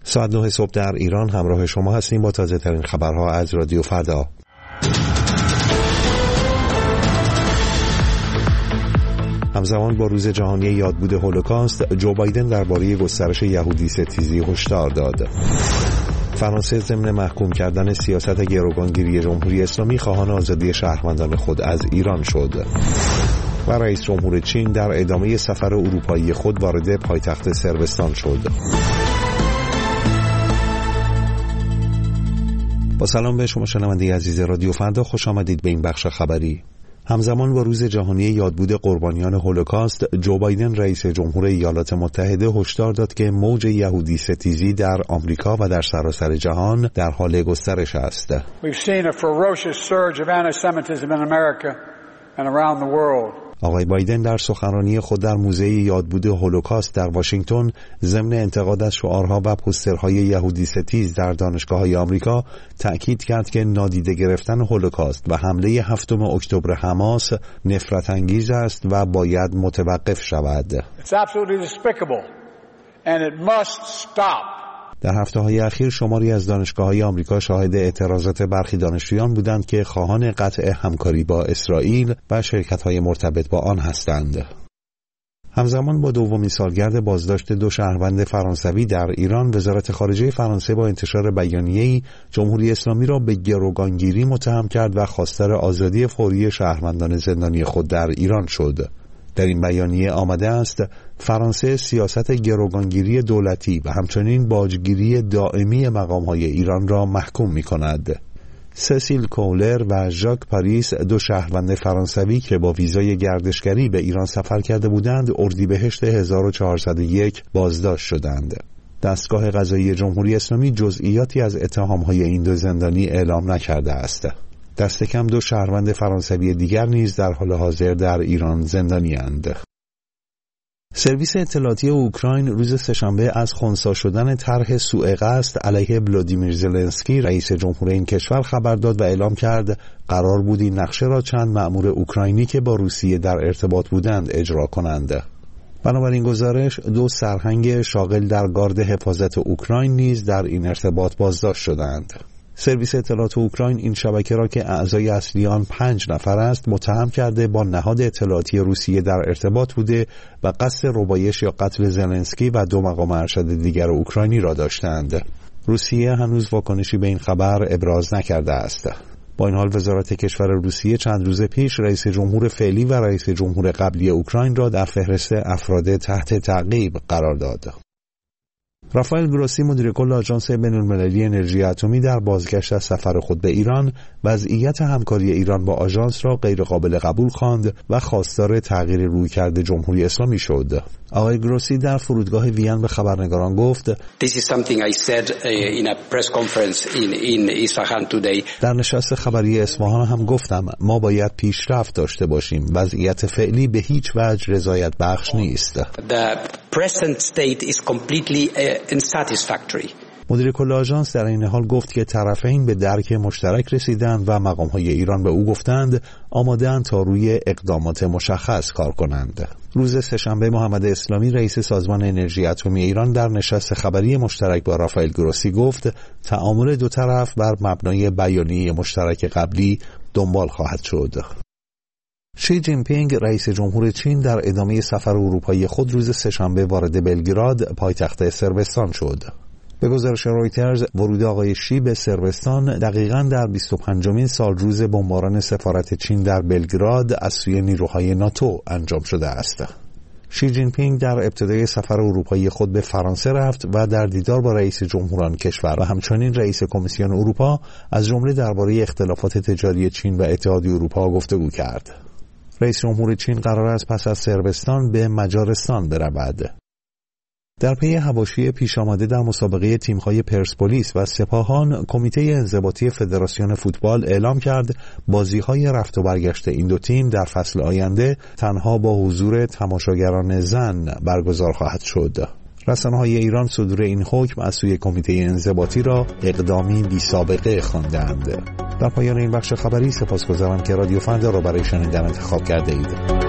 ساعت 9 صبح در ایران همراه شما هستیم با تازه ترین خبرها از رادیو فردا. همزمان با روز جهانی یادبود هولوکاست، جو بایدن درباره گسترش یهودی ستیزی هشدار داد. فرانسه ضمن محکوم کردن سیاست گروگانگیری جمهوری اسلامی خواهان آزادی شهروندان خود از ایران شد. و رئیس جمهور چین در ادامه سفر اروپایی خود وارد پایتخت صربستان شد. با سلام به شما شنونده عزیز رادیو فردا، خوش آمدید به این بخش خبری. همزمان با روز جهانی یادبود قربانیان هولوکاست، جو بایدن رئیس جمهور ایالات متحده هشدار داد که موج یهودی ستیزی در آمریکا و در سراسر جهان در حال گسترش است. آقای بایدن در سخنرانی خود در موزه یادبود هولوکاست در واشنگتن ضمن انتقاد از شعارها و پوسترهای یهودی ستیز در دانشگاه‌های آمریکا تأکید کرد که نادیده گرفتن هولوکاست و حمله 7 اکتبر حماس نفرت انگیز است و باید متوقف شود. در هفته‌های اخیر شماری از دانشگاه‌های آمریکا شاهد اعتراضات برخی دانشجویان بودند که خواهان قطع همکاری با اسرائیل و شرکت‌های مرتبط با آن هستند. همزمان با دومین سالگرد بازداشت 2 شهروند فرانسوی در ایران، وزارت خارجه فرانسه با انتشار بیانیه‌ای جمهوری اسلامی را به گروگانگیری متهم کرد و خواستار آزادی فوری شهروندان زندانی خود در ایران شد. در این بیانیه آمده است فرانسه سیاست گروگانگیری دولتی و همچنین باجگیری دائمی مقام‌های ایران را محکوم می‌کند. سسیل کولر و ژاک پاریس، 2 شهروند فرانسوی که با ویزای گردشگری به ایران سفر کرده بودند، اردیبهشت 1401 بازداشت شدند. دستگاه قضایی جمهوری اسلامی جزئیاتی از اتهام‌های این 2 زندانی اعلام نکرده است. دست کم 2 شهروند فرانسوی دیگر نیز در حال حاضر در ایران زندانی‌اند. سرویس اطلاعاتی اوکراین روز سه‌شنبه از خنثی شدن طرح سوء قصد علیه ولادیمیر زلنسکی رئیس جمهور این کشور خبر داد و اعلام کرد قرار بود این نقشه را چند مأمور اوکراینی که با روسیه در ارتباط بودند اجرا کنند. بنابراین گزارش 2 سرهنگ شاغل در گارد حفاظت اوکراین نیز در این ارتباط بازداشت شدند. سرویس اطلاعات اوکراین این شبکه را که اعضای اصلی آن 5 نفر است متهم کرده با نهاد اطلاعاتی روسیه در ارتباط بوده و قصد ربایش یا قتل زلنسکی و 2 مقام ارشد دیگر اوکراینی را داشتند. روسیه هنوز واکنشی به این خبر ابراز نکرده است. با این حال وزارت کشور روسیه چند روز پیش رئیس جمهور فعلی و رئیس جمهور قبلی اوکراین را در فهرست افراد تحت تعقیب قرار داد. رافائل گروسی، مدیر کل آژانس بین‌المللی انرژی اتمی، در بازگشت از سفر خود به ایران وضعیت همکاری ایران با آژانس را غیرقابل قبول خواند و خواستار تغییر رویکرد جمهوری اسلامی شد. آقای گروسی در فرودگاه وین به خبرنگاران گفت: در نشست خبری اصفهان هم گفتم ما باید پیشرفت داشته باشیم. وضعیت فعلی به هیچ وجه رضایت بخش نیست. مدیر کل آژانس در این حال گفت که طرفین به درک مشترک رسیدند و مقام‌های ایران به او گفتند آماده‌اند تا روی اقدامات مشخص کار کنند. روز سه‌شنبه محمد اسلامی، رئیس سازمان انرژی اتمی ایران، در نشست خبری مشترک با رافائل گروسی گفت تعامل 2 طرف بر مبنای بیانیه مشترک قبلی دنبال خواهد شد. شی جین پینگ، رئیس جمهور چین، در ادامه سفر اروپایی خود روز سه‌شنبه وارد بلگراد، پایتخت صربستان شد. به گزارش رویترز، ورود آقای شی به صربستان دقیقاً در 25مین سالروز بمباران سفارت چین در بلگراد از سوی نیروهای ناتو انجام شده است. شی جین پینگ در ابتدای سفر اروپایی خود به فرانسه رفت و در دیدار با رئیس جمهوران کشور و همچنین رئیس کمیسیون اروپا از جمله درباره اختلافات تجاری چین و اتحادیه اروپا گفتگو کرد. رئیس جمهور چین قرار است پس از صربستان به مجارستان برود. در پی حواشی پیش آمده در مسابقه تیم‌های پرسپولیس و سپاهان، کمیته انضباطی فدراسیون فوتبال اعلام کرد بازی‌های رفت و برگشت این 2 تیم در فصل آینده تنها با حضور تماشاگران زن برگزار خواهد شد. رسانه‌های ایران صدور این حکم از سوی کمیته انضباطی را اقدامی بی‌سابقه خواندند. در پایان این بخش خبری سپاسگزارم که رادیو فردا را برای شنیدن انتخاب کرده اید.